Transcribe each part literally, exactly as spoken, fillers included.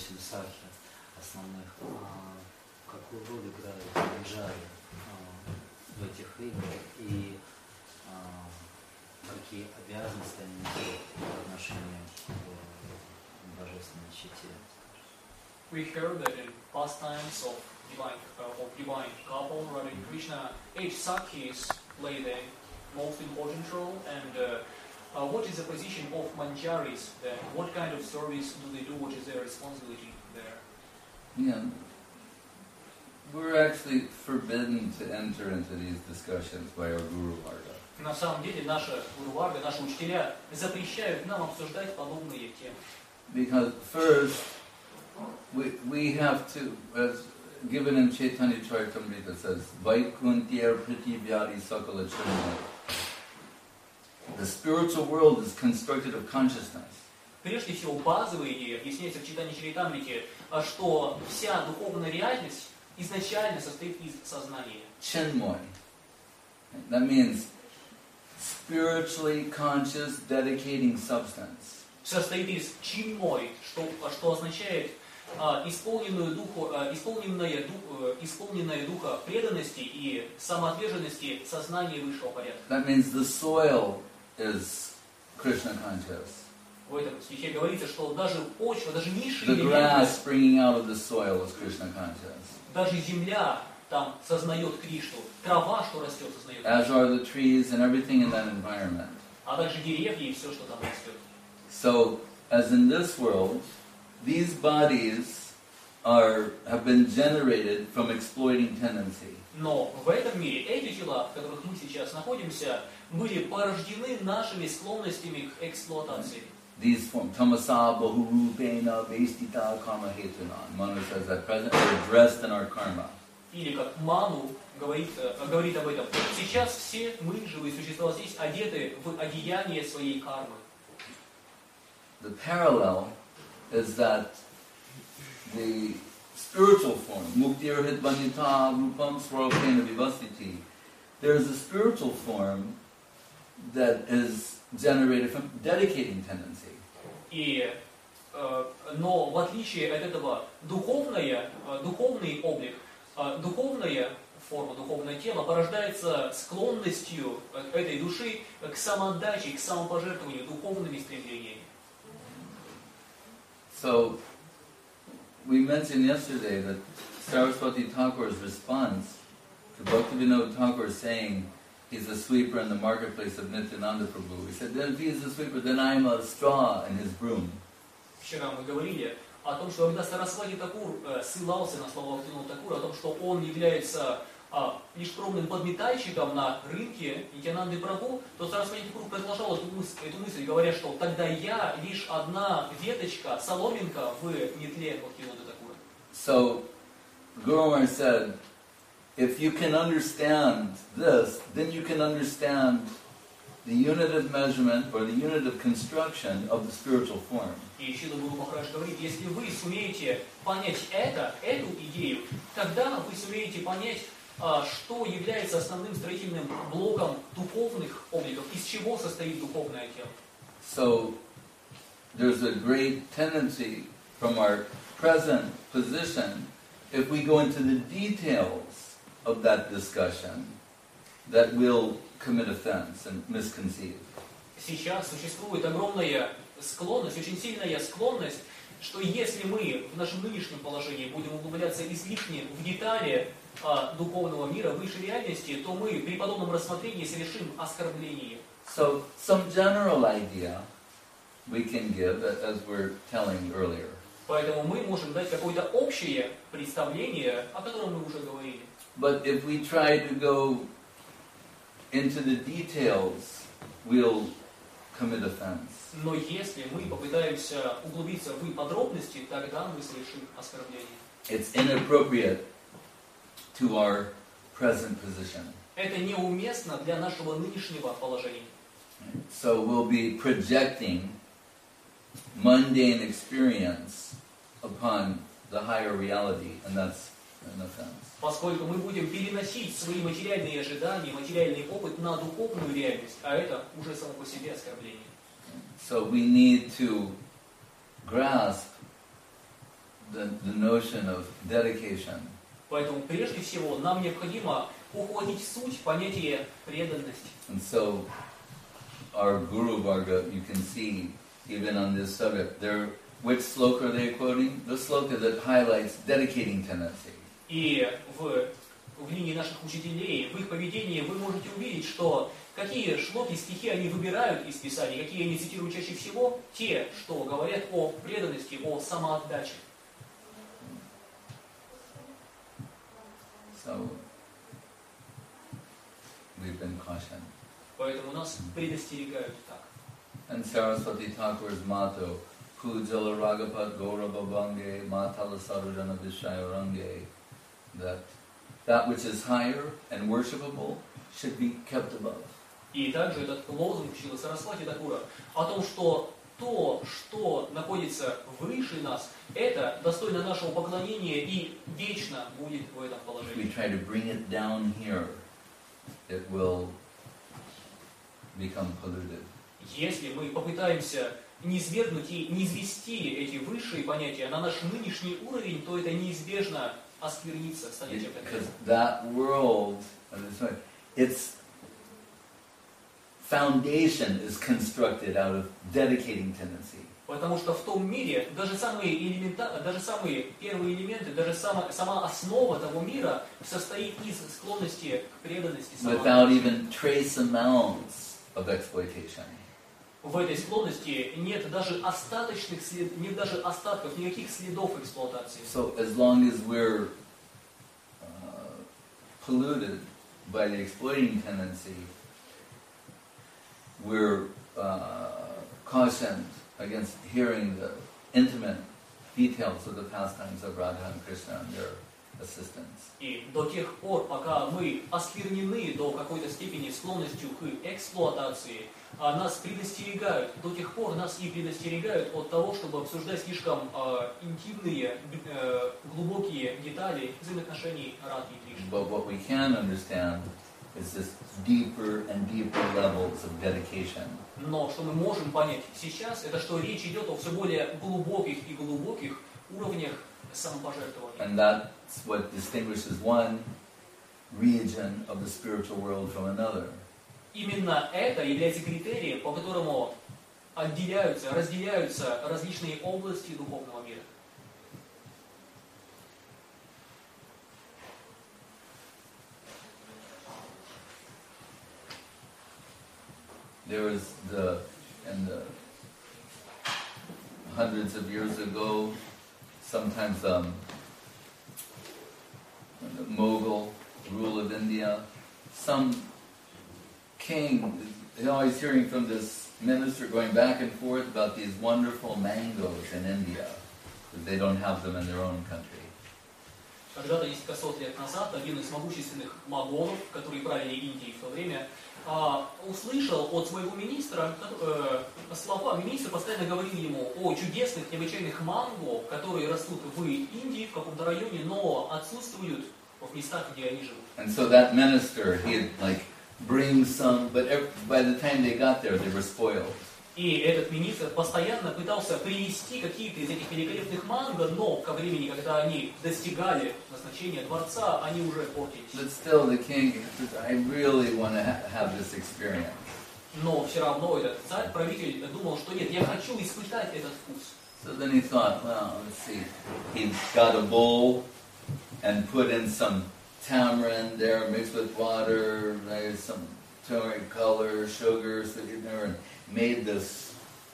сиддхасахи основных, а, какую роль играют манджари а, в этих играх и а, какие обязанности они несут по отношению к божественной чите? We heard that in pastimes of divine, uh, of divine couple, Radha and Krishna, each sakhis play the most important role. And uh, uh, what is the position of manjaris then? What kind of service do they do? What is their responsibility there? Yeah, we're actually forbidden to enter into these discussions by our Guru Varga. На самом деле, наши гуру-варга, наши учителя запрещают нам обсуждать подобные темы. Because first, we we have to, as given in Chaitanya Charitamrita, it says, Vaikuntyar Prithivyadi Sakala Chinmaya. The spiritual world is constructed of consciousness. Прежде всего, базовая идея объясняется в Чайтанья Чаритамрите, что вся духовная реальность изначально состоит из сознания. Chinmoy. That means spiritually conscious, dedicating substance. Состоит из чинмой, что, что означает а, исполненную духу, а, исполненная, ду, исполненная духа преданности и самоотверженности сознания высшего порядка. That means the soil is Krishna conscious. В этом стихе говорится, что даже почва, даже низшие The элементы, grass springing out of the soil is Krishna conscious. даже земля там сознает Кришну, трава, что растет, сознает As Кришну, are the trees and everything in that environment. а также деревья и все, что там растет. So, as in this world, these bodies are have been generated from exploiting tendency. Но в этом мире эти тела, в которых мы сейчас находимся, были порождены нашими склонностями к эксплуатации. These form tamasa bahurupena vestita karma hetuna. Manu says that present we're dressed in our karma. Или как Ману говорит, говорит об этом. Сейчас все мы, живые существа, здесь одеты в одеяние своей кармы. The parallel is that the spiritual form, muktir hitvanita rupam swarapena vivastiti, there is a spiritual form that is generated from dedicating tendency. И, э, но в отличие от этого, духовное, э, духовный облик, э, духовная форма, духовное тело порождается склонностью этой души к самоотдаче, к самопожертвованию духовными стремлениями. So, we mentioned yesterday that Saraswati Thakur's response to Bhaktivinoda Thakur saying he's a sweeper in the marketplace of Nityananda Prabhu. He said, then if he's a sweeper, then I'm a straw in his broom. Вчера мы говорили о том, что когда Сарасвати Такур э, ссылался на слова Бхактивинода Такура, о том, что он является а, лишь скромным подметальщиком на рынке Нитьянанды Прабху, то Сарасвати Такур продолжал эту мысль, эту мысль, говоря, что тогда я лишь одна веточка, соломинка в метле Бхактивинода Такура. So, Guru Maharaj said, if you can understand this, then you can understand the unit of measurement or the unit of construction of the spiritual form. И Шрила Гуру Махарадж говорит, если вы сумеете понять это, эту идею, тогда вы сумеете понять, что является основным строительным блоком духовных обликов, из чего состоит духовное тело. So, there's a great tendency from our present position, if we go into the details of that discussion, that we'll commit offense and misconceive. Сейчас существует огромная склонность, очень сильная склонность, что если мы в нашем нынешнем положении будем углубляться излишне в детали а, духовного мира, высшей реальности, то мы при подобном рассмотрении совершим оскорбление. So, some general idea we can give, as we're telling earlier. Поэтому мы можем дать какое-то общее представление, о котором мы уже говорили. But if we try to go into the details, we'll commit offense. Но если мы попытаемся углубиться в подробности, тогда мы совершим оскорбление. It's inappropriate to our present position. Это неуместно для нашего нынешнего положения. So we'll be projecting mundane experience upon the higher reality, and that's an offense. Поскольку мы будем переносить свои материальные ожидания, материальный опыт на духовную реальность, а это уже само по себе оскорбление. So we need to grasp the, the notion of dedication. Поэтому прежде всего нам необходимо ухватить суть понятия преданности. And so our Guru Varga, you can see, even on this subject, there, which sloka are they quoting? The sloka that highlights dedicating tendency. И в, в линии наших учителей, в их поведении вы можете увидеть, что какие шлоки, стихи они выбирают из Писания, какие они цитируют чаще всего, те, что говорят о преданности, о самоотдаче. So, we've been cautioned. Поэтому нас предостерегают так. And Saraswati Thakur's motto, Pujala Ragapat Gaurava Bange Matala Sarujana Vishayarange, that that which is higher and worshipable should be kept above. И также этот лозунг Шрилы Сарасвати Такура о том, что то, что находится выше нас, это достойно нашего поклонения и вечно будет в этом If we положении. try to bring it down here, it will become polluted. Если мы попытаемся низвергнуть и низвести эти высшие понятия на наш нынешний уровень, то это неизбежно осквернится, станет чем-то. Because that world, its foundation is constructed out of dedicating tendency. Потому что в том мире даже самые элемента, даже самые первые элементы, даже сама, сама основа того мира состоит из склонности к преданности. Without even trace amounts of exploitation. В этой склонности нет даже остаточных след, нет даже остатков, никаких следов эксплуатации. So as long as we're uh, polluted by the exploiting tendency, we're uh, cautioned against hearing the intimate details of the pastimes of Radha and Krishna and their assistants. И до тех пор, пока мы осквернены до какой-то степени склонностью к эксплуатации, а нас предостерегают, до тех пор нас и предостерегают от того, чтобы обсуждать слишком э, интимные, э, глубокие детали взаимоотношений Радхи и Кришны. But what we can understand is this deeper and deeper levels of dedication. Но что мы можем понять сейчас, это что речь идет о все более глубоких и глубоких уровнях самопожертвования. And that's what distinguishes one region of the spiritual world from another. Именно это является критерием, по которому отделяются, разделяются различные области духовного мира. There was the, in the hundreds of years ago, sometimes um, the Mughal rule of India, some king, they're always hearing from this minister going back and forth about these wonderful mangoes in India, because they don't have them in their own country. Когда-то, несколько сот лет назад, один из могущественных моголов, которые правили Индией в то время, услышал от своего министра слова. Министр постоянно говорил ему о чудесных, необычайных манго, которые растут в Индии, в каком-то районе, но отсутствуют в местах, где они живут. And so that minister, he'd like bring some, but every, by the time they got there, they were spoiled. И этот министр постоянно пытался привезти какие-то из этих великолепных манго, но ко времени, когда они достигали назначения дворца, они уже портились. But still the king, I really want to ha- have this experience. Но все равно этот царь, правитель, думал, что нет, я хочу испытать этот вкус. So then he thought, well, let's see. He got a bowl and put in some tamarind there mixed with water, there's some turmeric color, sugar, so you know, and made this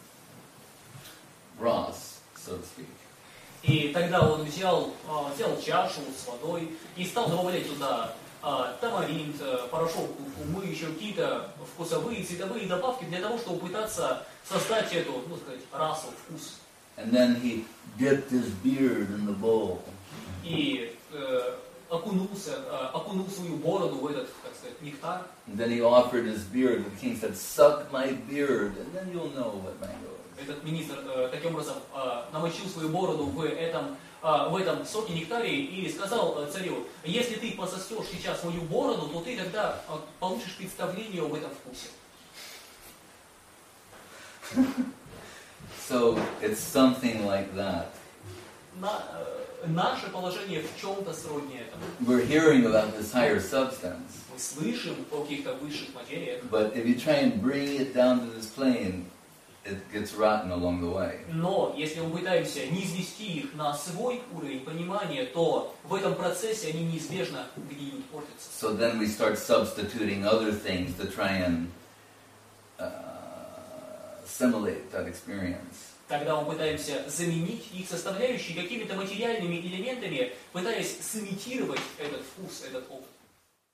ras, so to speak. И тогда он взял, взял чашу с водой и стал добавлять туда тамаринт, порошок куркумы, еще какие-то вкусовые, цветовые добавки для того, чтобы пытаться создать эту, ну сказать, расу, вкус. And then he dipped his beard in the bowl. И э, окунулся, э, окунул свою бороду в этот, так сказать, нектар. And then he offered his beard. The king said, "Suck my beard, and then you'll know what mango is." Этот министр э, таким образом э, намочил свою бороду в этом, э, в этом соке нектаре и сказал э, царю: если ты пососешь сейчас мою бороду, то ты тогда э, получишь представление об этом вкусе. So it's something like that. на, э, наше положение в чем-то сродни этому. We're hearing about this higher substance, Мы слышим о каких-то высших материях, but if you try and bring it down to this plane, it gets rotten along the way. но если мы пытаемся низвести их на свой уровень понимания, то в этом процессе они неизбежно гниют, портятся. So then we start substituting other things to try and uh, assimilate that experience. Тогда мы пытаемся заменить их составляющие какими-то материальными элементами, пытаясь сымитировать этот вкус, этот опыт.